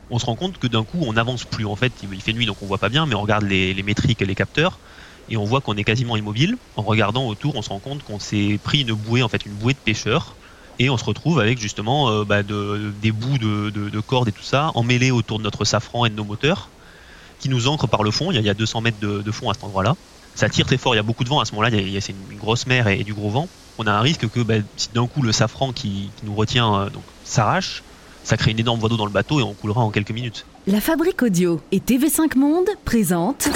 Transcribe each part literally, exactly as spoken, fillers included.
on se rend compte que d'un coup on n'avance plus. En fait, il fait nuit donc on voit pas bien, mais on regarde les, les métriques et les capteurs et on voit qu'on est quasiment immobile. En regardant autour, on se rend compte qu'on s'est pris une bouée, en fait une bouée de pêcheurs, et on se retrouve avec justement euh, bah, de, des bouts de, de, de cordes et tout ça emmêlés autour de notre safran et de nos moteurs, qui nous ancrent par le fond. Il y a, il y a deux cents mètres de, de fond à cet endroit-là. Ça tire très fort, il y a beaucoup de vent à ce moment-là, il y a, il y a c'est une grosse mer et, et du gros vent. On a un risque que bah, si d'un coup le safran qui, qui nous retient euh, donc, s'arrache, ça crée une énorme voie d'eau dans le bateau et on coulera en quelques minutes. La Fabrique Audio et T V cinq Monde présentent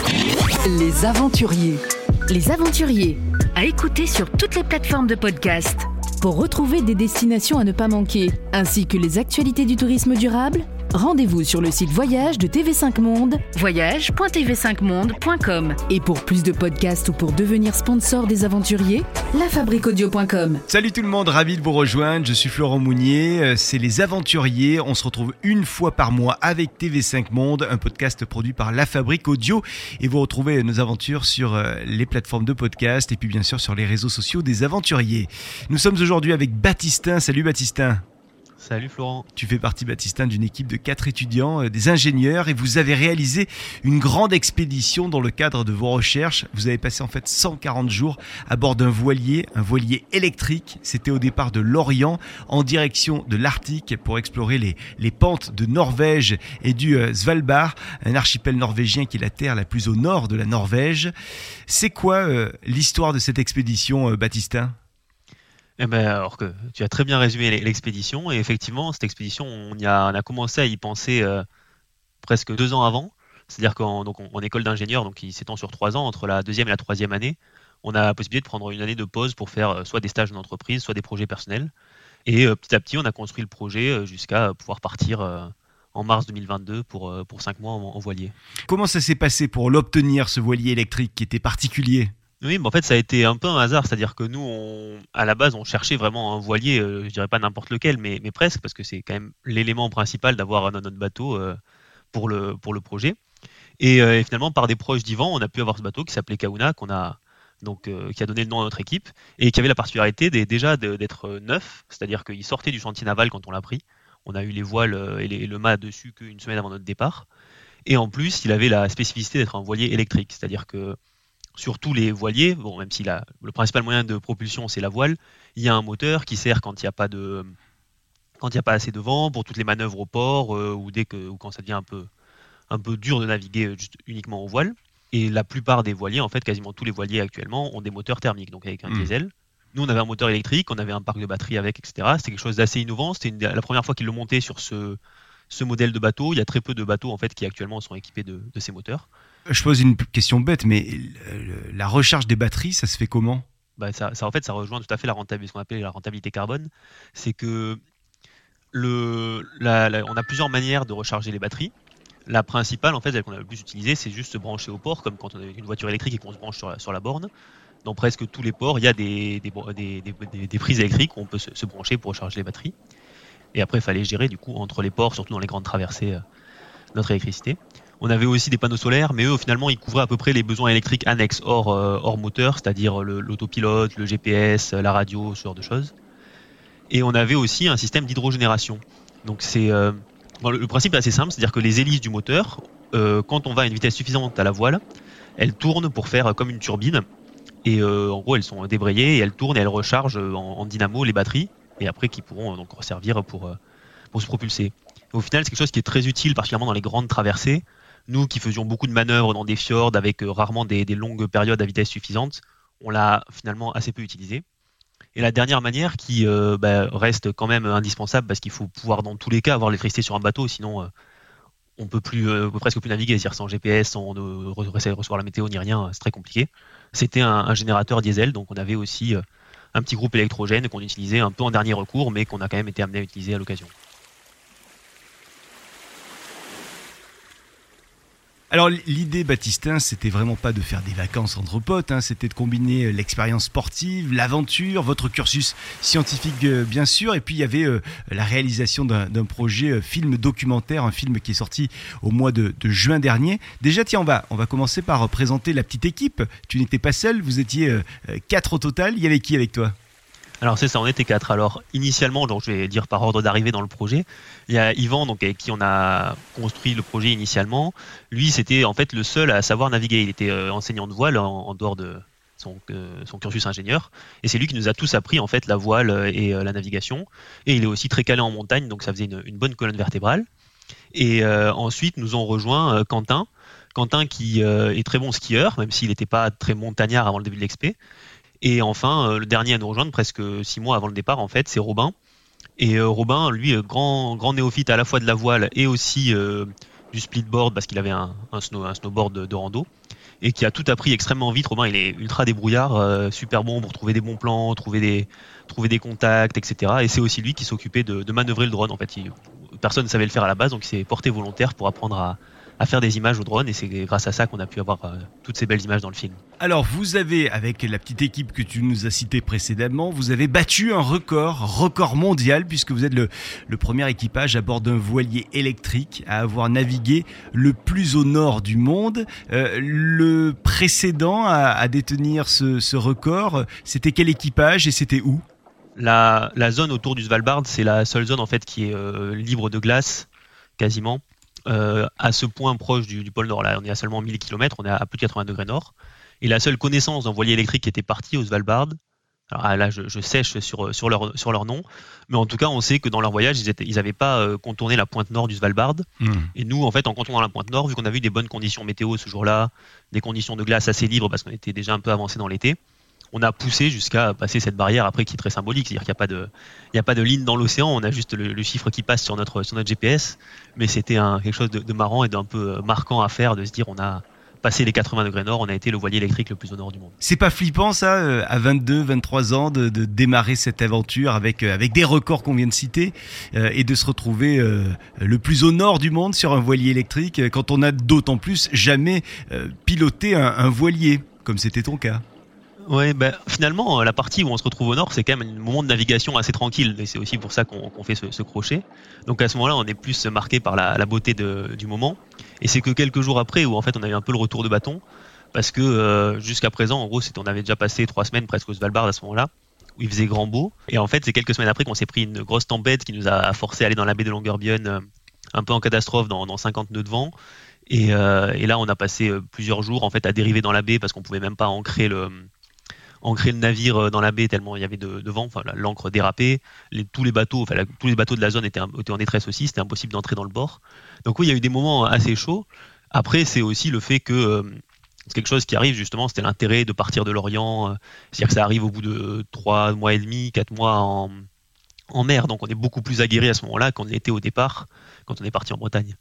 Les Aventuriers. Les Aventuriers, à écouter sur toutes les plateformes de podcast. Pour retrouver des destinations à ne pas manquer, ainsi que les actualités du tourisme durable, rendez-vous sur le site Voyage de T V cinq Monde, voyage point t v cinq monde point com. Et pour plus de podcasts ou pour devenir sponsor des aventuriers, la fabrique audio point com. Salut tout le monde, ravi de vous rejoindre, je suis Florent Mounier, c'est Les Aventuriers, on se retrouve une fois par mois avec T V cinq Monde, un podcast produit par La Fabrique Audio, et vous retrouvez nos aventures sur les plateformes de podcast et puis bien sûr sur les réseaux sociaux des aventuriers. Nous sommes aujourd'hui avec Baptistin, salut Baptistin. Salut Florent. Tu fais partie, Baptistin, d'une équipe de quatre étudiants, euh, des ingénieurs, et vous avez réalisé une grande expédition dans le cadre de vos recherches. Vous avez passé en fait cent quarante jours à bord d'un voilier, un voilier électrique. C'était au départ de Lorient, en direction de l'Arctique, pour explorer les, les pentes de Norvège et du euh, Svalbard, un archipel norvégien qui est la terre la plus au nord de la Norvège. C'est quoi euh, l'histoire de cette expédition, euh, Baptistin ? Eh ben, alors que tu as très bien résumé l'expédition, et effectivement cette expédition on, y a, on a commencé à y penser euh, presque deux ans avant, c'est-à-dire qu'en donc, en école d'ingénieur, donc qui s'étend sur trois ans, entre la deuxième et la troisième année, on a la possibilité de prendre une année de pause pour faire euh, soit des stages d'entreprise, soit des projets personnels, et euh, petit à petit on a construit le projet euh, jusqu'à pouvoir partir euh, en mars deux mille vingt-deux pour, euh, pour cinq mois en, en voilier. Comment ça s'est passé pour l'obtenir, ce voilier électrique qui était particulier ? Oui, mais en fait, ça a été un peu un hasard, c'est-à-dire que nous, on, à la base, on cherchait vraiment un voilier, euh, je dirais pas n'importe lequel, mais, mais presque, parce que c'est quand même l'élément principal d'avoir notre bateau euh, pour, le, pour le projet. Et, euh, et finalement, par des proches d'Yvan, on a pu avoir ce bateau qui s'appelait Kauna, qu'on a, donc, euh, qui a donné le nom à notre équipe, et qui avait la particularité d'être, déjà d'être neuf, c'est-à-dire qu'il sortait du chantier naval quand on l'a pris. On a eu les voiles et, les, et le mât dessus qu'une semaine avant notre départ. Et en plus, il avait la spécificité d'être un voilier électrique, c'est-à-dire que sur tous les voiliers, bon, même si la, le principal moyen de propulsion c'est la voile, il y a un moteur qui sert quand il n'y a pas de, quand il n'y a pas assez de vent pour toutes les manœuvres au port euh, ou dès que, ou quand ça devient un peu, un peu dur de naviguer juste uniquement aux voiles. Et la plupart des voiliers, en fait, quasiment tous les voiliers actuellement ont des moteurs thermiques, donc avec un mmh. diesel. Nous, on avait un moteur électrique, on avait un parc de batterie avec, et cetera. C'était quelque chose d'assez innovant. C'était une, la première fois qu'ils le montaient sur ce, ce modèle de bateau. Il y a très peu de bateaux en fait qui actuellement sont équipés de, de ces moteurs. Je pose une question bête, mais la recharge des batteries, ça se fait comment ? Bah ça, ça, en fait, ça rejoint tout à fait la rentabilité, ce qu'on appelle la rentabilité carbone. C'est que le, la, la, on a plusieurs manières de recharger les batteries. La principale, en fait, celle qu'on a le plus utilisée, c'est juste se brancher au port, comme quand on a une voiture électrique et qu'on se branche sur la, sur la borne. Dans presque tous les ports, il y a des, des, des, des, des, des prises électriques où on peut se, se brancher pour recharger les batteries. Et après, il fallait gérer du coup entre les ports, surtout dans les grandes traversées, euh, notre électricité. On avait aussi des panneaux solaires, mais eux, finalement, ils couvraient à peu près les besoins électriques annexes hors, euh, hors moteur, c'est-à-dire le, l'autopilote, le G P S, la radio, ce genre de choses. Et on avait aussi un système d'hydrogénération. Donc, c'est, euh, bon, le, le principe est assez simple, c'est-à-dire que les hélices du moteur, euh, quand on va à une vitesse suffisante à la voile, elles tournent pour faire comme une turbine. Et euh, en gros, elles sont débrayées et elles tournent et elles rechargent en, en dynamo les batteries, et après, qui pourront donc servir pour, pour se propulser. Et au final, c'est quelque chose qui est très utile, particulièrement dans les grandes traversées. Nous qui faisions beaucoup de manœuvres dans des fjords avec euh, rarement des, des longues périodes à vitesse suffisante, on l'a finalement assez peu utilisé. Et la dernière manière qui euh, bah, reste quand même indispensable, parce qu'il faut pouvoir dans tous les cas avoir l'électricité sur un bateau, sinon euh, on peut plus, euh, on peut presque plus naviguer, c'est-à-dire sans G P S, sans de, re- recevoir la météo ni rien, c'est très compliqué. C'était un, un générateur diesel, donc on avait aussi euh, un petit groupe électrogène qu'on utilisait un peu en dernier recours, mais qu'on a quand même été amené à utiliser à l'occasion. Alors l'idée, Baptistin, c'était vraiment pas de faire des vacances entre potes, hein, c'était de combiner l'expérience sportive, l'aventure, votre cursus scientifique euh, bien sûr, et puis il y avait euh, la réalisation d'un, d'un projet euh, film documentaire, un film qui est sorti au mois de, de juin dernier. Déjà tiens, on va, on va commencer par présenter la petite équipe. Tu n'étais pas seul, vous étiez euh, quatre au total, il y avait qui avec toi ? Alors c'est ça, on était quatre. Alors initialement, donc je vais dire par ordre d'arrivée dans le projet, il y a Yvan, donc avec qui on a construit le projet initialement. Lui, c'était en fait le seul à savoir naviguer. Il était euh, enseignant de voile en, en dehors de son, euh, son cursus ingénieur, et c'est lui qui nous a tous appris en fait la voile et euh, la navigation. Et il est aussi très calé en montagne, donc ça faisait une, une bonne colonne vertébrale. Et euh, ensuite, nous ont rejoint euh, Quentin, Quentin qui euh, est très bon skieur, même s'il n'était pas très montagnard avant le début de l'expé. Et enfin, euh, le dernier à nous rejoindre, presque six mois avant le départ, en fait, c'est Robin. Et euh, Robin, lui, euh, grand, grand néophyte à la fois de la voile et aussi euh, du splitboard, parce qu'il avait un, un, snow, un snowboard de, de rando, et qui a tout appris extrêmement vite. Robin, il est ultra débrouillard, euh, super bon pour trouver des bons plans, trouver des, trouver des contacts, et cetera. Et c'est aussi lui qui s'occupait de, de manœuvrer le drone. En fait, il, personne ne savait le faire à la base, donc il s'est porté volontaire pour apprendre à, à faire des images au drone, et c'est grâce à ça qu'on a pu avoir euh, toutes ces belles images dans le film. Alors vous avez, avec la petite équipe que tu nous as citée précédemment, vous avez battu un record, record mondial, puisque vous êtes le, le premier équipage à bord d'un voilier électrique à avoir navigué le plus au nord du monde. Euh, le précédent à, à détenir ce, ce record, c'était quel équipage et c'était où ? La, la zone autour du Svalbard, c'est la seule zone en fait qui est euh, libre de glace, quasiment. Euh, à ce point proche du, du pôle Nord, là on est à seulement mille kilomètres, on est à plus de quatre-vingts degrés nord, et la seule connaissance d'un voilier électrique qui était parti au Svalbard, alors là je, je sèche sur, sur, leur, sur leur nom, mais en tout cas on sait que dans leur voyage ils n'avaient pas euh, contourné la pointe nord du Svalbard, mmh. Et nous en fait en contournant la pointe nord, vu qu'on a vu des bonnes conditions météo ce jour-là, des conditions de glace assez libres parce qu'on était déjà un peu avancé dans l'été, on a poussé jusqu'à passer cette barrière après qui est très symbolique, c'est-à-dire qu'il n'y a pas de, il n'y a pas de ligne dans l'océan, on a juste le, le chiffre qui passe sur notre, sur notre G P S, mais c'était un, quelque chose de, de marrant et d'un peu marquant à faire, de se dire on a passé les quatre-vingts degrés nord, on a été le voilier électrique le plus au nord du monde. C'est pas flippant ça, à vingt-deux, vingt-trois ans, de, de démarrer cette aventure avec, avec des records qu'on vient de citer euh, et de se retrouver euh, le plus au nord du monde sur un voilier électrique, quand on a d'autant plus jamais euh, piloté un, un voilier, comme c'était ton cas? Ouais, ben, finalement, la partie où on se retrouve au nord, c'est quand même un moment de navigation assez tranquille, et c'est aussi pour ça qu'on, qu'on fait ce, ce crochet. Donc à ce moment-là, on est plus marqué par la, la beauté de, du moment, et c'est que quelques jours après où en fait on a eu un peu le retour de bâton, parce que euh, jusqu'à présent, en gros, c'est, on avait déjà passé trois semaines presque au Svalbard à ce moment-là, où il faisait grand beau, et en fait c'est quelques semaines après qu'on s'est pris une grosse tempête qui nous a forcé à aller dans la baie de Longyearbyen, euh, un peu en catastrophe, dans, dans cinquante nœuds de vent. Et, euh, et là, on a passé plusieurs jours en fait à dériver dans la baie parce qu'on pouvait même pas ancrer le ancrer le navire dans la baie tellement il y avait de, de vent, enfin l'ancre dérapait, les, tous les bateaux, enfin la, tous les bateaux de la zone étaient, étaient en détresse aussi, c'était impossible d'entrer dans le bord. Donc oui, il y a eu des moments assez chauds. Après, c'est aussi le fait que euh, c'est quelque chose qui arrive justement, c'était l'intérêt de partir de l'Orient, euh, c'est-à-dire que ça arrive au bout de trois mois et demi, quatre mois en, en mer, donc on est beaucoup plus aguerri à ce moment-là qu'on l'était au départ quand on est parti en Bretagne.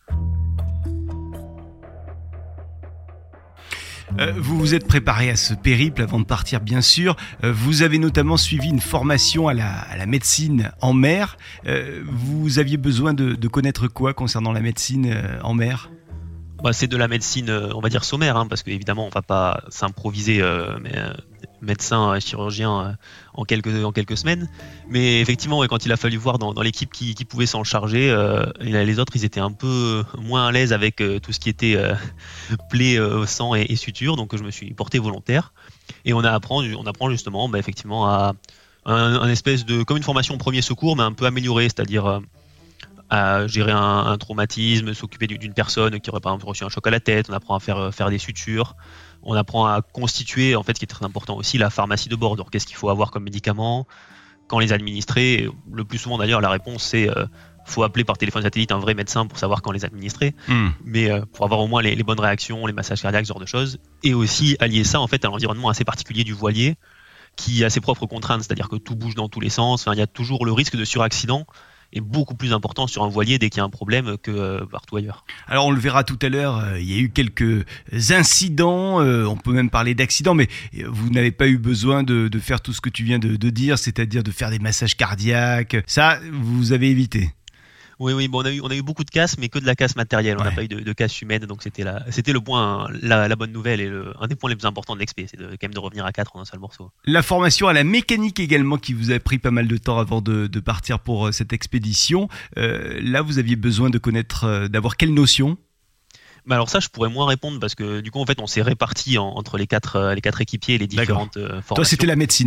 Euh, vous vous êtes préparé à ce périple avant de partir, bien sûr. Euh, vous avez notamment suivi une formation à la, à la médecine en mer. Euh, vous aviez besoin de, de connaître quoi concernant la médecine euh, en mer ? Bah, c'est de la médecine, on va dire sommaire, hein, parce qu'évidemment, on va pas s'improviser euh, mais, euh, médecin, chirurgien euh, en, quelques, en quelques semaines. Mais effectivement, ouais, quand il a fallu voir dans, dans l'équipe qui, qui pouvait s'en charger, euh, les autres, ils étaient un peu moins à l'aise avec euh, tout ce qui était euh, plaies, euh, sang et, et suture. Donc, je me suis porté volontaire. Et on, a apprend, on apprend justement, bah, effectivement, à un, un espèce de, comme une formation premier secours, mais un peu améliorée, c'est-à-dire euh, à gérer un, un traumatisme, s'occuper d'une personne qui aurait par exemple reçu un choc à la tête, on apprend à faire, faire des sutures, on apprend à constituer, en fait, ce qui est très important aussi, la pharmacie de bord. Donc, qu'est-ce qu'il faut avoir comme médicaments, quand les administrer. Le plus souvent d'ailleurs, la réponse c'est euh, faut appeler par téléphone satellite un vrai médecin pour savoir quand les administrer, mmh. mais euh, pour avoir au moins les, les bonnes réactions, les massages cardiaques, ce genre de choses, et aussi allier ça en fait à l'environnement assez particulier du voilier, qui a ses propres contraintes, c'est-à-dire que tout bouge dans tous les sens, enfin, il y a toujours le risque de suraccident, est beaucoup plus important sur un voilier dès qu'il y a un problème que euh, partout ailleurs. Alors on le verra tout à l'heure, euh, il y a eu quelques incidents, euh, on peut même parler d'accidents, mais vous n'avez pas eu besoin de, de faire tout ce que tu viens de, de dire, c'est-à-dire de faire des massages cardiaques, ça vous avez évité. Oui, oui, bon, on a eu, on a eu beaucoup de casse, mais que de la casse matérielle. On n'a ouais. pas eu de, de casse humaine, donc c'était la, c'était le point, la, la bonne nouvelle et le, un des points les plus importants de l'expé, c'est de, quand même de revenir à quatre en un seul morceau. La formation à la mécanique également, qui vous a pris pas mal de temps avant de, de partir pour euh, cette expédition. Euh, là, vous aviez besoin de connaître, euh, d'avoir quelle notion ? Bah alors ça, je pourrais moins répondre parce que du coup, en fait, on s'est répartis en, entre les quatre, euh, les quatre équipiers et les différentes euh, formations. Toi, c'était la médecine alors ?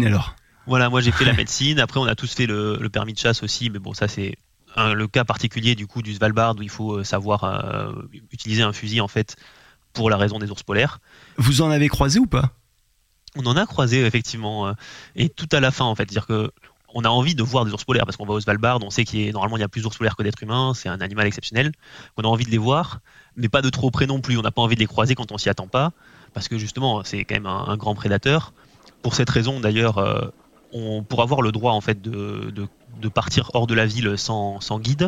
Voilà, moi j'ai fait la médecine. Après, on a tous fait le, le permis de chasse aussi, mais bon, ça c'est un, le cas particulier du coup du Svalbard où il faut savoir euh, utiliser un fusil en fait pour la raison des ours polaires. Vous en avez croisé ou pas ? On en a croisé effectivement, euh, et tout à la fin en fait, c'est-à-dire que on a envie de voir des ours polaires parce qu'on va au Svalbard, on sait qu'il y a, normalement il y a plus d'ours polaires que d'êtres humains, c'est un animal exceptionnel. On a envie de les voir, mais pas de trop près non plus. On n'a pas envie de les croiser quand on s'y attend pas, parce que justement c'est quand même un, un grand prédateur. Pour cette raison d'ailleurs, euh, on, pour avoir le droit en fait de, de, de partir hors de la ville sans, sans guide,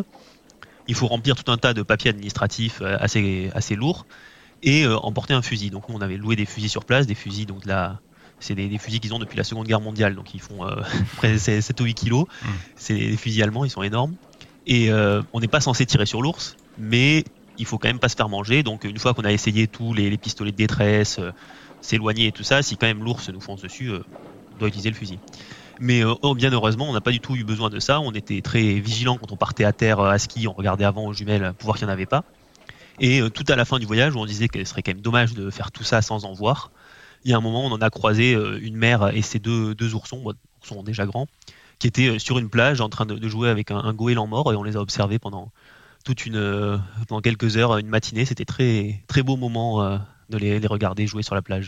il faut remplir tout un tas de papiers administratifs assez, assez lourds et euh, emporter un fusil. Donc nous on avait loué des fusils sur place, des fusils donc de la c'est des, des fusils qu'ils ont depuis la Seconde Guerre mondiale, donc ils font euh, près sept ou huit kilos. Mmh. C'est des fusils allemands, ils sont énormes. Et euh, on n'est pas censé tirer sur l'ours, mais il faut quand même pas se faire manger. Donc une fois qu'on a essayé tous les, les pistolets de détresse, euh, s'éloigner et tout ça, si quand même l'ours nous fonce dessus, euh, on doit utiliser le fusil. Mais euh, oh, bien heureusement, on n'a pas du tout eu besoin de ça. On était très vigilants quand on partait à terre à ski, on regardait avant aux jumelles pour voir qu'il n'y en avait pas. Et euh, tout à la fin du voyage, où on disait que ce serait quand même dommage de faire tout ça sans en voir, il y a un moment, on en a croisé une mère et ses deux, deux oursons, bon, oursons déjà grands, qui étaient sur une plage en train de, de jouer avec un, un goéland mort, et on les a observés pendant toute une, pendant quelques heures, une matinée. C'était très très beau moment de les, les regarder jouer sur la plage.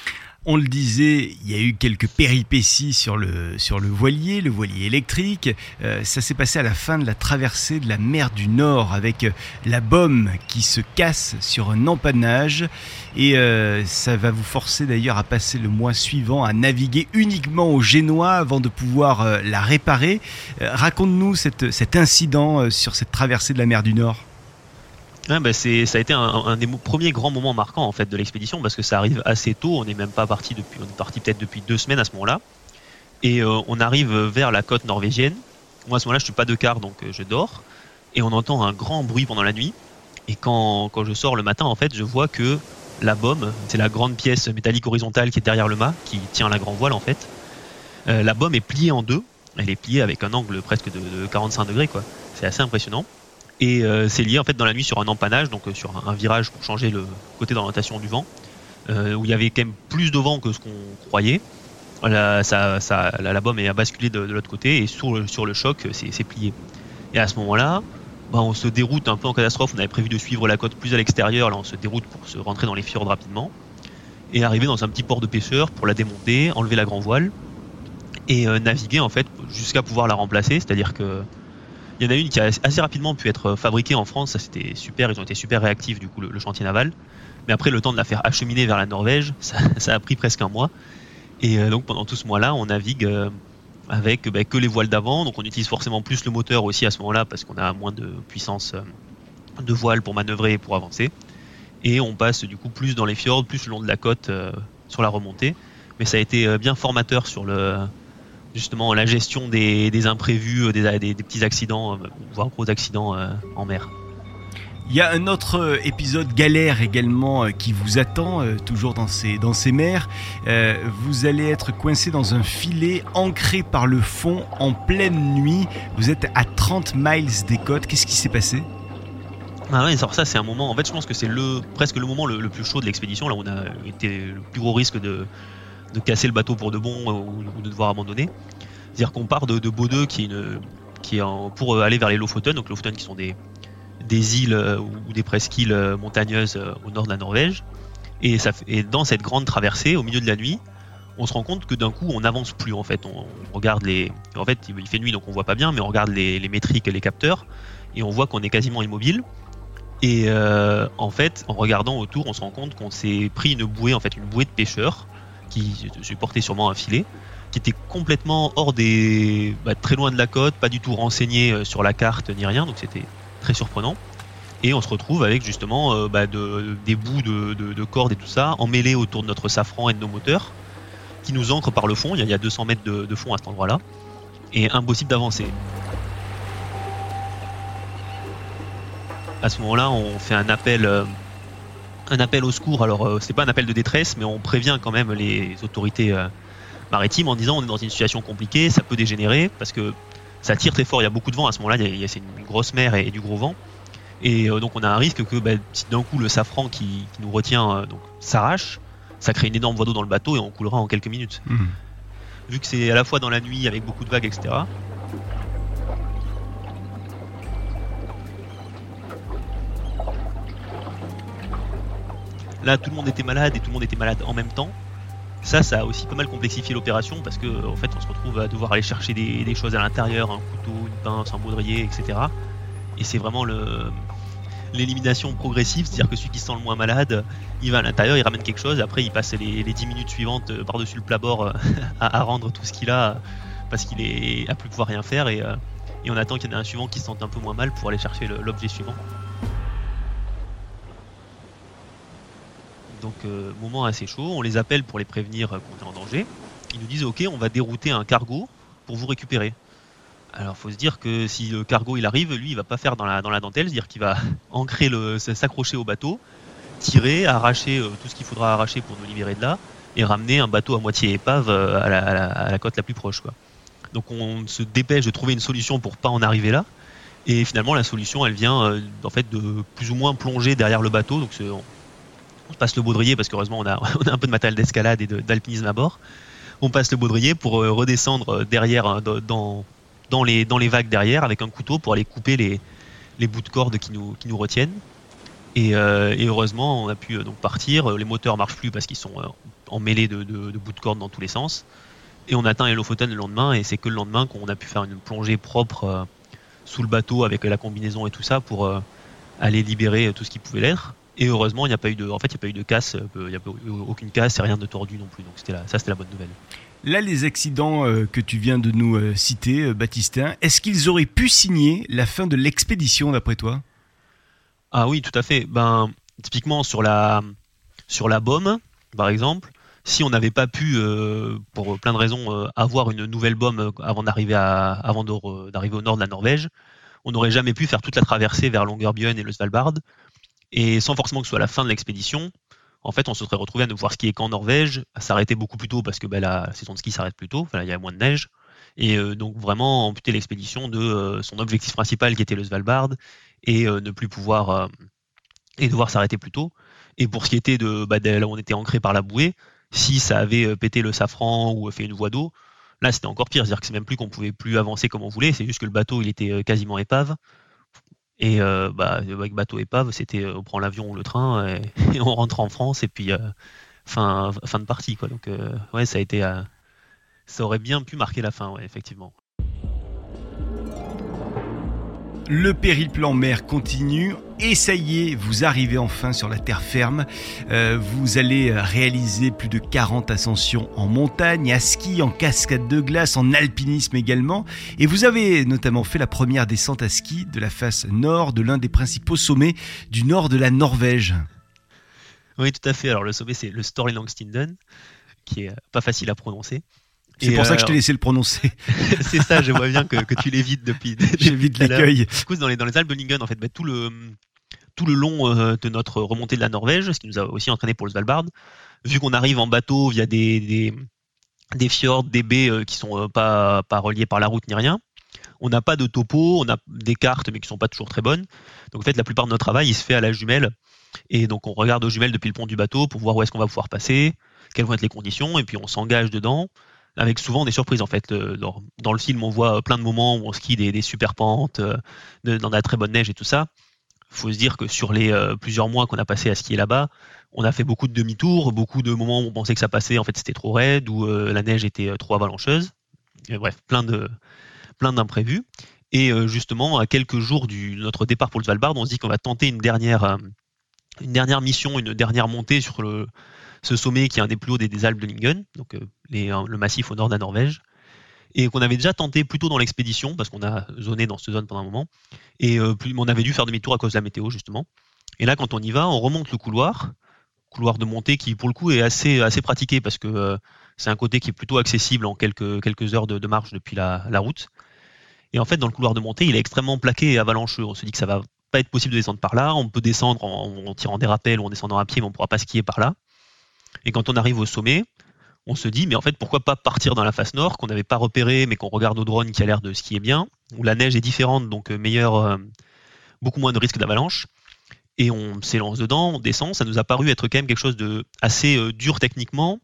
On le disait, il y a eu quelques péripéties sur le, sur le voilier, le voilier électrique. Euh, ça s'est passé à la fin de la traversée de la mer du Nord avec la baume qui se casse sur un empannage. Et euh, ça va vous forcer d'ailleurs à passer le mois suivant à naviguer uniquement au Génois avant de pouvoir euh, la réparer. Euh, raconte-nous cette, cet incident euh, sur cette traversée de la mer du Nord. Ouais, bah c'est, ça a été un, un des premiers grands moments marquants en fait de l'expédition, parce que ça arrive assez tôt. On n'est même pas parti depuis, on est parti peut-être depuis deux semaines à ce moment-là, et euh, on arrive vers la côte norvégienne. Moi à ce moment-là, je suis pas de quart, donc euh, je dors, et on entend un grand bruit pendant la nuit. Et quand quand je sors le matin, en fait, je vois que la baume, c'est la grande pièce métallique horizontale qui est derrière le mât, qui tient la grand voile en fait. Euh, la baume est pliée en deux. Elle est pliée avec un angle presque de, de quarante-cinq degrés, quoi. C'est assez impressionnant. Et euh, c'est lié en fait dans la nuit sur un empannage, donc euh, sur un, un virage pour changer le côté d'orientation du vent, euh, où il y avait quand même plus de vent que ce qu'on croyait. La, ça, ça, la, la baume est basculée de, de l'autre côté, et sur le, sur le choc, c'est, c'est plié. Et à ce moment-là, bah, on se déroute un peu en catastrophe. On avait prévu de suivre la côte plus à l'extérieur, là on se déroute pour se rentrer dans les fjords rapidement, et arriver dans un petit port de pêcheurs pour la démonter, enlever la grand voile, et euh, naviguer en fait jusqu'à pouvoir la remplacer. C'est-à-dire que il y en a une qui a assez rapidement pu être fabriquée en France, ça c'était super, ils ont été super réactifs du coup le, le chantier naval. Mais après le temps de la faire acheminer vers la Norvège, ça, ça a pris presque un mois. Et euh, donc pendant tout ce mois-là, on navigue euh, avec bah, que les voiles d'avant, donc on utilise forcément plus le moteur aussi à ce moment-là parce qu'on a moins de puissance euh, de voile pour manœuvrer et pour avancer. Et on passe du coup plus dans les fjords, plus le long de la côte euh, sur la remontée. Mais ça a été euh, bien formateur sur le justement la gestion des, des imprévus, des, des, des petits accidents, voire gros accidents euh, en mer. Il y a un autre épisode galère également qui vous attend, euh, toujours dans ces, dans ces mers. Euh, vous allez être coincé dans un filet ancré par le fond en pleine nuit. Vous êtes à trente miles des côtes. Qu'est-ce qui s'est passé ? Ah ouais, alors ça c'est un moment, en fait je pense que c'est le, presque le moment le, le plus chaud de l'expédition, là où on a été le plus gros risque de de casser le bateau pour de bon ou, ou de devoir abandonner. C'est-à-dire qu'on part de, de Bodø qui est, une, qui est en, pour aller vers les Lofoten, donc Lofoten qui sont des, des îles ou, ou des presqu'îles montagneuses au nord de la Norvège. Et, ça, et dans cette grande traversée, au milieu de la nuit, on se rend compte que d'un coup on n'avance plus en fait. On, on regarde les. En fait, il fait nuit donc on voit pas bien, mais on regarde les, les métriques et les capteurs et on voit qu'on est quasiment immobile. Et euh, en fait, en regardant autour, on se rend compte qu'on s'est pris une bouée, en fait, une bouée de pêcheurs qui supportait sûrement un filet, qui était complètement hors des, bah, très loin de la côte, pas du tout renseigné sur la carte ni rien, donc c'était très surprenant. Et on se retrouve avec justement euh, bah, de, des bouts de, de, de cordes et tout ça, emmêlés autour de notre safran et de nos moteurs, qui nous ancrent par le fond. Il y a, il y a deux cents mètres de, de fond à cet endroit-là, et impossible d'avancer. À ce moment-là, on fait un appel. Euh, un appel au secours. Alors euh, c'est pas un appel de détresse, mais on prévient quand même les autorités euh, maritimes en disant on est dans une situation compliquée, ça peut dégénérer parce que ça tire très fort, il y a beaucoup de vent à ce moment-là, il y a, il y a, c'est une grosse mer et, et du gros vent, et euh, donc on a un risque que bah, si d'un coup le safran qui, qui nous retient euh, donc, s'arrache, ça crée une énorme voie d'eau dans le bateau et on coulera en quelques minutes. Mmh. vu que c'est à la fois dans la nuit avec beaucoup de vagues, et cetera. Là, tout le monde était malade et tout le monde était malade en même temps. Ça, ça a aussi pas mal complexifié l'opération parce que en fait, on se retrouve à devoir aller chercher des, des choses à l'intérieur, un couteau, une pince, un baudrier, et cetera. Et c'est vraiment le, l'élimination progressive, c'est-à-dire que celui qui se sent le moins malade, il va à l'intérieur, il ramène quelque chose, et après il passe les, les dix minutes suivantes par-dessus le plat-bord à, à rendre tout ce qu'il a parce qu'il est à plus pouvoir rien faire et, et on attend qu'il y en ait un suivant qui se sente un peu moins mal pour aller chercher le, l'objet suivant. Donc euh, moment assez chaud, on les appelle pour les prévenir qu'on est en danger. Ils nous disent ok, on va dérouter un cargo pour vous récupérer. Alors faut se dire que si le cargo il arrive, lui il va pas faire dans la, dans la dentelle, c'est-à-dire qu'il va ancrer le, s'accrocher au bateau, tirer, arracher euh, tout ce qu'il faudra arracher pour nous libérer de là, et ramener un bateau à moitié épave euh, à, la, à, la, à la côte la plus proche, quoi. Donc on se dépêche de trouver une solution pour pas en arriver là. Et finalement la solution elle vient euh, en fait de plus ou moins plonger derrière le bateau. Donc c'est, on, on passe le baudrier parce qu'heureusement on a, on a un peu de matériel d'escalade et de, d'alpinisme à bord. On passe le baudrier pour euh, redescendre derrière euh, dans, dans, les, dans les vagues derrière avec un couteau pour aller couper les, les bouts de corde qui nous, qui nous retiennent. Et, euh, et heureusement on a pu euh, donc partir. Les moteurs marchent plus parce qu'ils sont euh, emmêlés de, de, de bouts de corde dans tous les sens. Et on atteint les Lofoten le lendemain et c'est que le lendemain qu'on a pu faire une plongée propre euh, sous le bateau avec la combinaison et tout ça pour euh, aller libérer tout ce qui pouvait l'être. Et heureusement, il n'y a pas eu de, en fait, il n'y a pas eu de casse, il n'y a eu aucune casse et rien de tordu non plus. Donc c'était la, ça, c'était la bonne nouvelle. Là, les accidents euh, que tu viens de nous euh, citer, euh, Baptistin, est-ce qu'ils auraient pu signer la fin de l'expédition d'après toi ? Ah oui, tout à fait. Ben, typiquement sur la, sur la Baume, par exemple, si on n'avait pas pu, euh, pour plein de raisons, euh, avoir une nouvelle Baume avant d'arriver à, avant de, d'arriver au nord de la Norvège, on n'aurait jamais pu faire toute la traversée vers Longyearbyen et le Svalbard. Et sans forcément que ce soit la fin de l'expédition, en fait, on se serait retrouvé à ne pouvoir skier qu'en Norvège, à s'arrêter beaucoup plus tôt parce que bah, la saison de ski s'arrête plus tôt, enfin, il y a moins de neige, et euh, donc vraiment amputer l'expédition de euh, son objectif principal qui était le Svalbard, et euh, ne plus pouvoir euh, et devoir s'arrêter plus tôt. Et pour ce qui était de, bah, de là où on était ancré par la bouée, si ça avait pété le safran ou fait une voie d'eau, là c'était encore pire, c'est-à-dire que c'est même plus qu'on pouvait plus avancer comme on voulait, c'est juste que le bateau il était quasiment épave. Et euh, bah, avec bateau épave, c'était euh, on prend l'avion ou le train et, et on rentre en France et puis euh, fin, fin de partie, quoi. Donc euh, ouais, ça a été, euh, ça aurait bien pu marquer la fin, ouais, effectivement. Le périple en mer continue et ça y est, vous arrivez enfin sur la terre ferme. Euh, vous allez réaliser plus de quarante ascensions en montagne, à ski, en cascade de glace, en alpinisme également. Et vous avez notamment fait la première descente à ski de la face nord de l'un des principaux sommets du nord de la Norvège. Oui, tout à fait. Alors le sommet, c'est le Storlingstinden, qui est pas facile à prononcer. C'est et pour euh, ça que je t'ai laissé le prononcer. C'est ça, je vois bien que, que tu l'évites depuis. depuis J'évite l'accueil. Du coup, dans les, dans les Alpes de Lingen, en fait, bah, tout, le, tout le long euh, de notre remontée de la Norvège, ce qui nous a aussi entraîné pour le Svalbard, vu qu'on arrive en bateau via des, des, des fjords, des baies euh, qui sont euh, pas, pas reliées par la route ni rien, on n'a pas de topo, on a des cartes mais qui sont pas toujours très bonnes. Donc en fait, la plupart de notre travail, il se fait à la jumelle. Et donc on regarde aux jumelles depuis le pont du bateau pour voir où est-ce qu'on va pouvoir passer, quelles vont être les conditions, et puis on s'engage dedans. Avec souvent des surprises en fait. Dans, dans le film, on voit plein de moments où on skie des, des super pentes, de, dans de la très bonne neige et tout ça. Il faut se dire que sur les euh, plusieurs mois qu'on a passé à skier là-bas, on a fait beaucoup de demi-tours, beaucoup de moments où on pensait que ça passait, en fait c'était trop raide, où euh, la neige était trop avalancheuse. Et bref, plein de plein d'imprévus. Et euh, justement, à quelques jours de notre départ pour le Svalbard, on se dit qu'on va tenter une dernière, euh, une dernière mission, une dernière montée sur le ce sommet qui est un des plus hauts des, des Alpes de Lingen, donc euh, les, le massif au nord de la Norvège, et qu'on avait déjà tenté plus tôt dans l'expédition, parce qu'on a zoné dans cette zone pendant un moment, et euh, plus, on avait dû faire demi-tour à cause de la météo, justement. Et là, quand on y va, on remonte le couloir, couloir de montée qui, pour le coup, est assez, assez pratiqué, parce que euh, c'est un côté qui est plutôt accessible en quelques, quelques heures de, de marche depuis la, la route. Et en fait, dans le couloir de montée, il est extrêmement plaqué et avalancheux. On se dit que ça va pas être possible de descendre par là, on peut descendre en, en tirant des rappels ou en descendant à pied, mais on pourra pas skier par là. Et quand on arrive au sommet, on se dit, mais en fait, pourquoi pas partir dans la face nord, qu'on n'avait pas repéré, mais qu'on regarde au drone qui a l'air de skier bien, où la neige est différente, donc meilleur, euh, beaucoup moins de risque d'avalanche. Et on s'élance dedans, on descend. Ça nous a paru être quand même quelque chose de assez euh, dur techniquement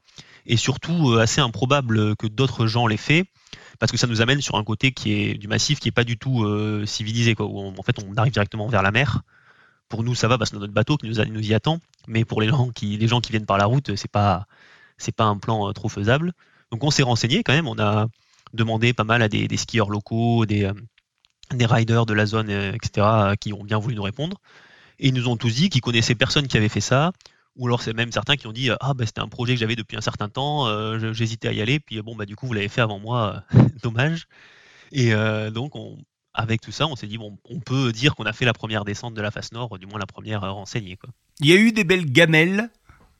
et surtout euh, assez improbable que d'autres gens l'aient fait, parce que ça nous amène sur un côté qui est du massif qui est pas du tout euh, civilisé, quoi, où on, en fait on arrive directement vers la mer. Pour nous ça va parce que notre bateau qui nous, a, nous y attend, mais pour les gens qui les gens qui viennent par la route, c'est pas c'est pas un plan euh, trop faisable. Donc on s'est renseigné quand même, on a demandé pas mal à des, des skieurs locaux, des euh, des riders de la zone, euh, et cetera, qui ont bien voulu nous répondre. Et ils nous ont tous dit qu'ils connaissaient personne qui avait fait ça, ou alors c'est même certains qui ont dit ah bah c'était un projet que j'avais depuis un certain temps, euh, j'hésitais à y aller, puis bon bah du coup vous l'avez fait avant moi, euh, dommage. Et euh, donc on, avec tout ça, on s'est dit bon on peut dire qu'on a fait la première descente de la face nord, du moins la première euh, renseignée, quoi. Il y a eu des belles gamelles.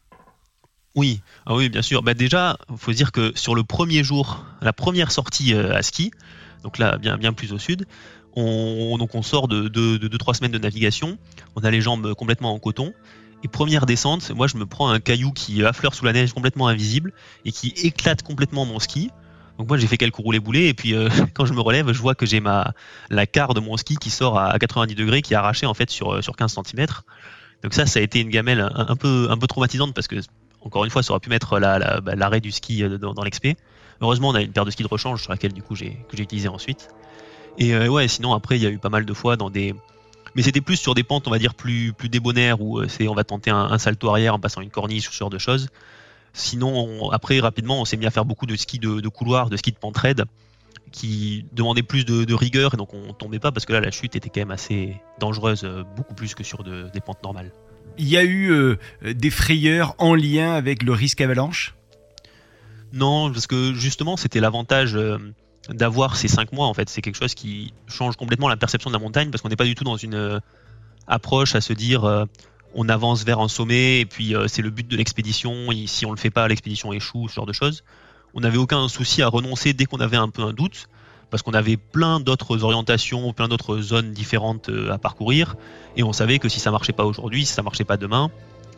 Oui, ah oui bien sûr. Bah déjà, faut se dire que sur le premier jour, la première sortie euh, à ski, donc là bien bien plus au sud. On, donc on sort de deux trois semaines de navigation, on a les jambes complètement en coton, et première descente, moi je me prends un caillou qui affleure sous la neige complètement invisible et qui éclate complètement mon ski. Donc moi j'ai fait quelques roulés boulés et puis euh, quand je me relève, je vois que j'ai ma la quart de mon ski qui sort à quatre-vingt-dix degrés, qui est arraché en fait sur sur quinze centimètres. Donc ça ça a été une gamelle un, un peu un peu traumatisante parce que encore une fois ça aurait pu mettre la, la, bah, l'arrêt du ski dans, dans l'expé. Heureusement on a une paire de skis de rechange sur laquelle du coup j'ai que j'ai utilisé ensuite. Et euh, ouais, sinon après il y a eu pas mal de fois dans des, mais c'était plus sur des pentes on va dire plus plus débonnaires où euh, c'est on va tenter un, un salto arrière en passant une corniche ou ce genre de choses. Sinon on, après rapidement on s'est mis à faire beaucoup de ski de, de couloir, de ski de pente raide qui demandaient plus de, de rigueur et donc on tombait pas parce que là la chute était quand même assez dangereuse, euh, beaucoup plus que sur de, des pentes normales. Il y a eu euh, des frayeurs en lien avec le risque avalanche ? Non, parce que justement c'était l'avantage. Euh, d'avoir ces cinq mois en fait, c'est quelque chose qui change complètement la perception de la montagne parce qu'on n'est pas du tout dans une euh, approche à se dire euh, on avance vers un sommet et puis euh, c'est le but de l'expédition et si on le fait pas l'expédition échoue, ce genre de choses. On n'avait aucun souci à renoncer dès qu'on avait un peu un doute parce qu'on avait plein d'autres orientations, plein d'autres zones différentes euh, à parcourir et on savait que si ça marchait pas aujourd'hui, si ça marchait pas demain,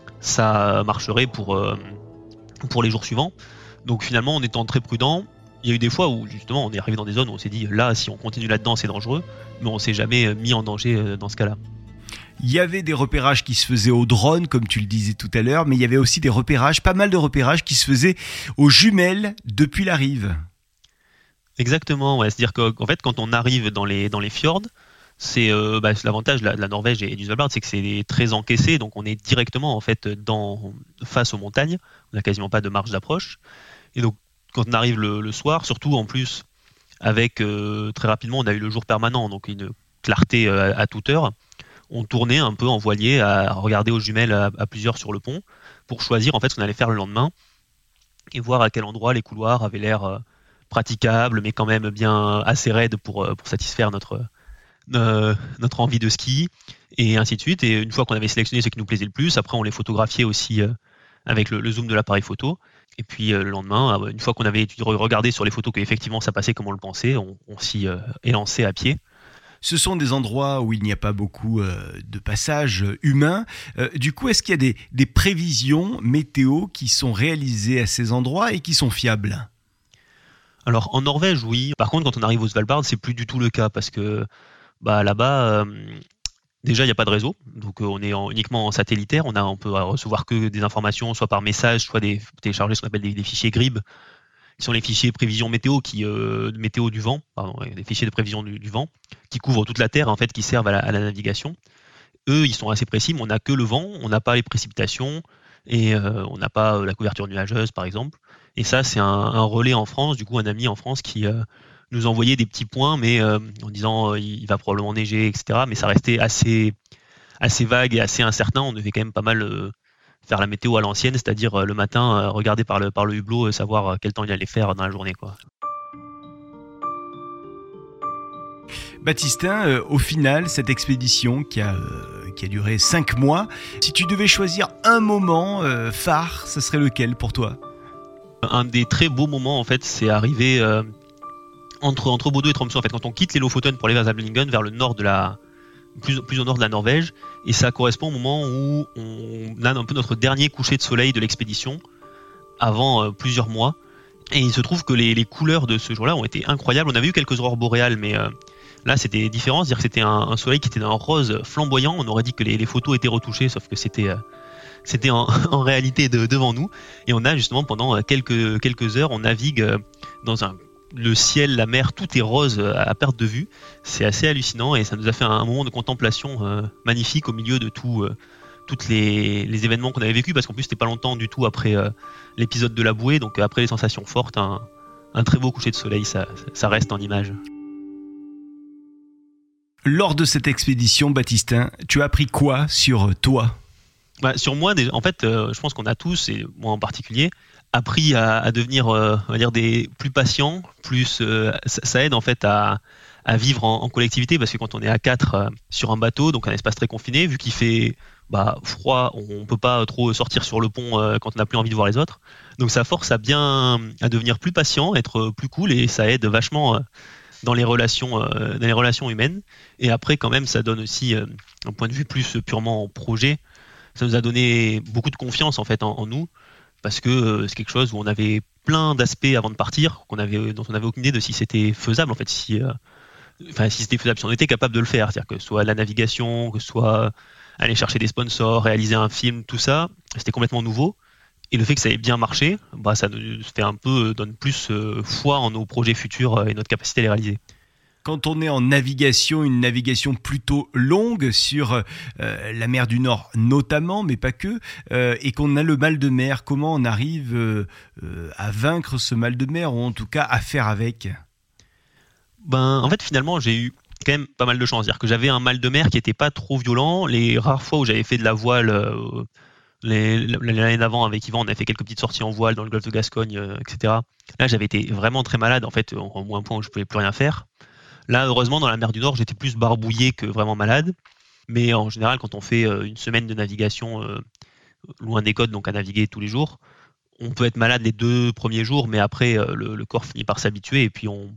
ça marcherait pour euh, pour les jours suivants. Donc finalement en étant très prudent, il y a eu des fois où justement on est arrivé dans des zones où on s'est dit là si on continue là-dedans c'est dangereux, mais on s'est jamais mis en danger dans ce cas-là. Il y avait des repérages qui se faisaient au drone comme tu le disais tout à l'heure, mais il y avait aussi des repérages, pas mal de repérages qui se faisaient aux jumelles depuis la rive. Exactement, ouais. C'est-à-dire qu'en fait quand on arrive dans les, dans les fjords, c'est, euh, bah, c'est l'avantage de la, de la Norvège et du Svalbard, c'est que c'est très encaissé, donc on est directement en fait dans, face aux montagnes, on n'a quasiment pas de marge d'approche, et donc quand on arrive le, le soir, surtout en plus avec euh, très rapidement on a eu le jour permanent, donc une clarté euh, à toute heure, on tournait un peu en voilier à regarder aux jumelles à, à plusieurs sur le pont pour choisir en fait ce qu'on allait faire le lendemain et voir à quel endroit les couloirs avaient l'air euh, praticables mais quand même bien assez raides pour, pour satisfaire notre, euh, notre envie de ski et ainsi de suite. Et une fois qu'on avait sélectionné ce qui nous plaisait le plus, après on les photographiait aussi euh, avec le, le zoom de l'appareil photo. Et puis euh, le lendemain, euh, une fois qu'on avait regardé sur les photos qu'effectivement ça passait comme on le pensait, on, on s'y euh, élançait à pied. Ce sont des endroits où il n'y a pas beaucoup euh, de passages humains. Euh, du coup, est-ce qu'il y a des, des prévisions météo qui sont réalisées à ces endroits et qui sont fiables ? Alors en Norvège, oui. Par contre, quand on arrive au Svalbard, c'est plus du tout le cas parce que bah, là-bas, euh, déjà il n'y a pas de réseau, donc euh, on est en, uniquement en satellitaire. On a, on peut recevoir que des informations, soit par message, soit des, télécharger ce qu'on appelle des, des fichiers G R I B, qui sont les fichiers prévision météo, qui euh, météo du vent, pardon, des fichiers de prévision du, du vent, qui couvrent toute la Terre en fait, qui servent à la, à la navigation. Eux, ils sont assez précis, mais on n'a que le vent, on n'a pas les précipitations et euh, on n'a pas la couverture nuageuse, par exemple. Et ça, c'est un, un relais en France, du coup, un ami en France qui euh, nous envoyait des petits points, mais euh, en disant euh, il va probablement neiger, et cetera. Mais ça restait assez, assez vague et assez incertain. On devait quand même pas mal euh, faire la météo à l'ancienne, c'est-à-dire euh, le matin, euh, regarder par le, par le hublot, euh, savoir euh, quel temps il allait faire dans la journée, quoi. Baptistin, euh, au final, cette expédition qui a, euh, qui a duré cinq mois, si tu devais choisir un moment euh, phare, ce serait lequel pour toi ? Un des très beaux moments, en fait, c'est arrivé euh, entre, entre Bodø et Tromsø. En fait, quand on quitte les Lofoten pour aller vers Zabelingen, vers le nord de la, plus, plus au nord de la Norvège, et ça correspond au moment où on a un peu notre dernier coucher de soleil de l'expédition, avant euh, plusieurs mois. Et il se trouve que les, les couleurs de ce jour-là ont été incroyables. On avait eu quelques aurores boréales, mais euh, là c'était différent, c'est-à-dire que c'était un, un soleil qui était d'un rose flamboyant. On aurait dit que les, les photos étaient retouchées, sauf que c'était, euh, c'était en, en réalité de, devant nous. Et on a justement pendant quelques, quelques heures, on navigue dans un, le ciel, la mer, tout est rose à perte de vue. C'est assez hallucinant et ça nous a fait un, un moment de contemplation euh, magnifique au milieu de tout, euh, toutes les, les événements qu'on avait vécus, parce qu'en plus c'était pas longtemps du tout après euh, l'épisode de la bouée, donc après les sensations fortes, un, un très beau coucher de soleil, ça, ça reste en image. Lors de cette expédition, Baptistin, tu as appris quoi sur toi ? Bah, sur moi, déjà, en fait, euh, je pense qu'on a tous, et moi en particulier, appris à, à devenir, euh, on va dire, des plus patients, plus euh, ça, ça aide en fait à, à vivre en, en collectivité, parce que quand on est à quatre euh, sur un bateau, donc un espace très confiné, vu qu'il fait bah, froid, on peut pas trop sortir sur le pont euh, quand on n'a plus envie de voir les autres. Donc ça force à bien à devenir plus patient, être plus cool, et ça aide vachement euh, dans les relations, euh, dans les relations humaines. Et après, quand même, ça donne aussi euh, un point de vue plus purement projet. Ça nous a donné beaucoup de confiance en fait en, en nous, parce que euh, c'est quelque chose où on avait plein d'aspects avant de partir, qu'on avait, dont on n'avait aucune idée de si c'était faisable en fait, si, euh, enfin si c'était faisable, si on était capable de le faire, c'est-à-dire que ce soit la navigation, que ce soit aller chercher des sponsors, réaliser un film, tout ça, c'était complètement nouveau. Et le fait que ça ait bien marché, bah ça nous fait un peu donne plus euh, foi en nos projets futurs et notre capacité à les réaliser. Quand on est en navigation, une navigation plutôt longue sur euh, la mer du Nord notamment, mais pas que, euh, et qu'on a le mal de mer, comment on arrive euh, euh, à vaincre ce mal de mer, ou en tout cas à faire avec ? Ben, en fait, finalement, j'ai eu quand même pas mal de chance. C'est-à-dire que j'avais un mal de mer qui n'était pas trop violent. Les rares fois où j'avais fait de la voile, euh, les, l'année d'avant avec Yvan, on avait fait quelques petites sorties en voile dans le golfe de Gascogne, euh, et cetera. Là, j'avais été vraiment très malade, en fait, au moins un point où je ne pouvais plus rien faire. Là, heureusement, dans la mer du Nord, j'étais plus barbouillé que vraiment malade. Mais en général, quand on fait une semaine de navigation euh, loin des côtes, donc à naviguer tous les jours, on peut être malade les deux premiers jours, mais après, euh, le, le corps finit par s'habituer et puis on,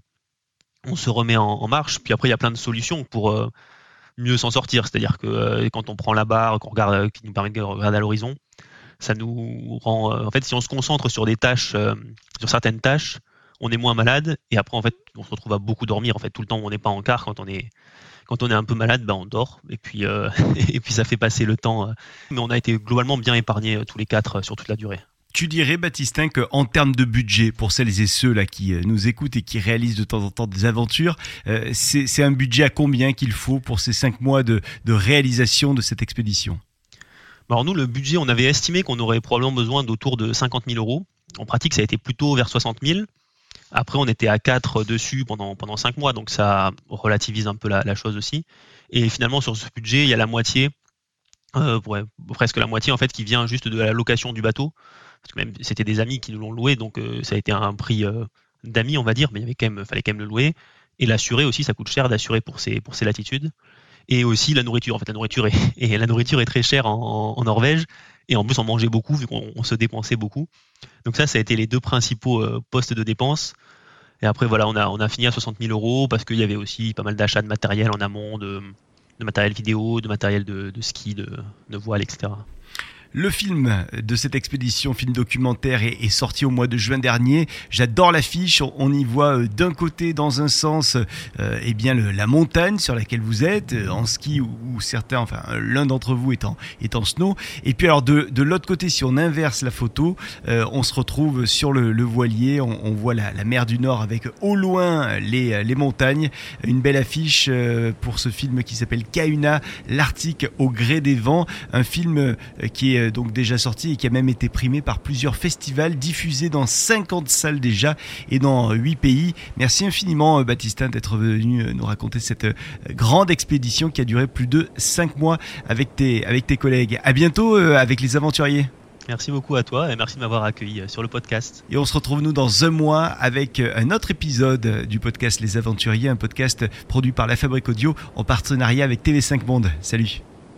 on se remet en, en marche. Puis après, il y a plein de solutions pour euh, mieux s'en sortir. C'est-à-dire que euh, quand on prend la barre, qu'on regarde, euh, qui nous permet de regarder à l'horizon, ça nous rend... Euh, en fait, si on se concentre sur des tâches, euh, sur certaines tâches, on est moins malade, et après en fait on se retrouve à beaucoup dormir en fait tout le temps où on n'est pas en quart. Quand on est quand on est un peu malade, ben on dort, et puis euh, et puis ça fait passer le temps, euh, mais on a été globalement bien épargnés euh, tous les quatre euh, sur toute la durée. Tu dirais, Baptistin, qu'en termes de budget, pour celles et ceux là qui nous écoutent et qui réalisent de temps en temps des aventures, euh, c'est, c'est un budget à combien qu'il faut pour ces cinq mois de, de réalisation de cette expédition ? Alors nous, le budget, on avait estimé qu'on aurait probablement besoin d'autour de cinquante mille euros. En pratique, ça a été plutôt vers soixante mille. Après, on était à quatre dessus pendant, pendant cinq mois, donc ça relativise un peu la, la chose aussi. Et finalement, sur ce budget, il y a la moitié, euh, ouais, presque la moitié en fait, qui vient juste de la location du bateau. Parce que même c'était des amis qui nous l'ont loué, donc euh, ça a été un prix euh, d'amis, on va dire, mais il y avait quand même, fallait quand même le louer. Et l'assurer aussi, ça coûte cher d'assurer pour ces, pour ces latitudes. Et aussi la nourriture. En fait, la nourriture est, et la nourriture est très chère en, en Norvège. Et en plus, on mangeait beaucoup, vu qu'on on se dépensait beaucoup. Donc ça, ça a été les deux principaux euh, postes de dépenses. Et après, voilà, on a, on a fini à soixante mille euros, parce qu'il y avait aussi pas mal d'achats de matériel en amont, de, de matériel vidéo, de matériel de, de ski, de, de voile, et cetera. Le film de cette expédition, film documentaire, est, est sorti au mois de juin dernier. J'adore l'affiche. On, on y voit euh, d'un côté, dans un sens, euh, eh bien le, la montagne sur laquelle vous êtes, euh, en ski, ou, ou certains, enfin l'un d'entre vous est en, est en snow. Et puis alors de, de l'autre côté, si on inverse la photo, euh, on se retrouve sur le, le voilier. On, on voit la, la mer du Nord avec au loin les, les montagnes. Une belle affiche euh, pour ce film qui s'appelle Kahuna, l'Arctique au gré des vents. Un film euh, qui est donc déjà sorti et qui a même été primé par plusieurs festivals, diffusé dans cinquante salles déjà et dans huit pays. Merci infiniment Baptistin d'être venu nous raconter cette grande expédition qui a duré plus de cinq mois avec tes, avec tes collègues. À bientôt avec les aventuriers. Merci beaucoup à toi et merci de m'avoir accueilli sur le podcast. Et on se retrouve nous dans un mois avec un autre épisode du podcast Les Aventuriers, un podcast produit par La Fabrique Audio en partenariat avec T V cinq Monde. Salut.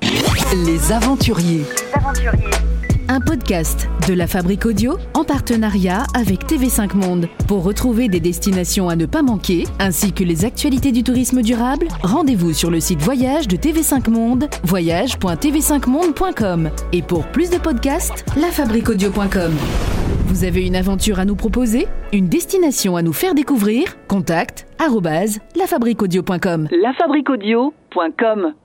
Les Aventuriers. Les Aventuriers. Un podcast de La Fabrique Audio en partenariat avec T V cinq Monde. Pour retrouver des destinations à ne pas manquer, ainsi que les actualités du tourisme durable, rendez-vous sur le site voyage de T V cinq Monde, voyage point t v cinq monde point com. Et pour plus de podcasts, la fabrique audio point com. Vous avez une aventure à nous proposer? Une destination à nous faire découvrir? Contact arobase la fabrique audio point com. la fabrique audio point com